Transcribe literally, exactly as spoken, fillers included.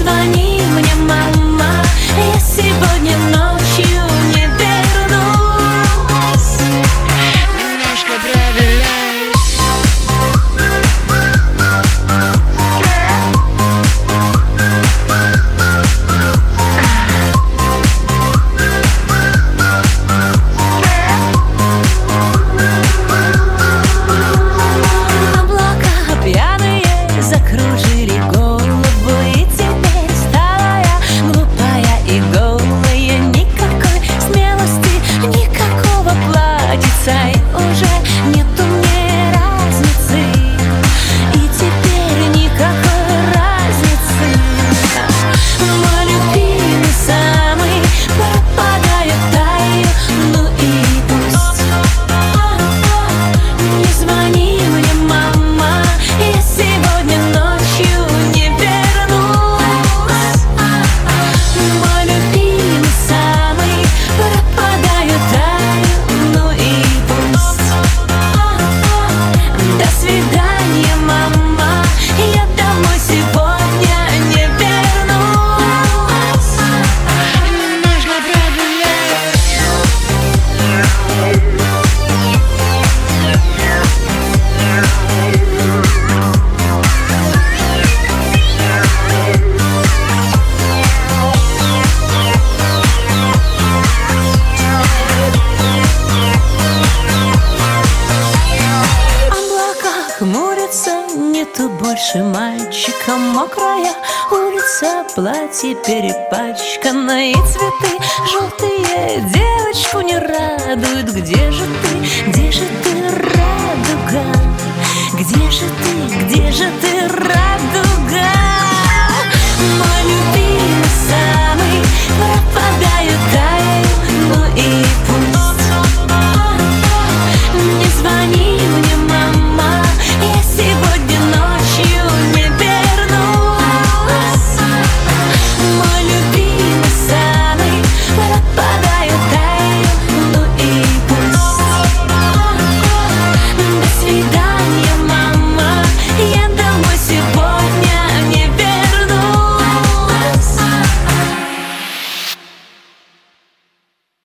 звони мне, мама, я сегодня ночью не вернусь. Немножко проверяюсь. Облака пьяные закружили голову, и теперь стала я глупая и голая. Никакой смелости, никакого платьица, и уже нету мне разницы. И теперь никакой разницы. Мой любимый самый пропадает, таю, ну и пусть. Не звони мне, мама, я сегодня ночью не вернусь. Мой любимый самый пропадает, таю, ну и пусть. До свидания, мама, я домой сегодня не вернусь. Немножко прогуляюсь. Облака хмурятся, нету больше мальчика. Мокрая улица, платье перепачкано, и цветы желтые девочку не радуют. Где же ты, где же ты, радуга? Где же ты, где же ты,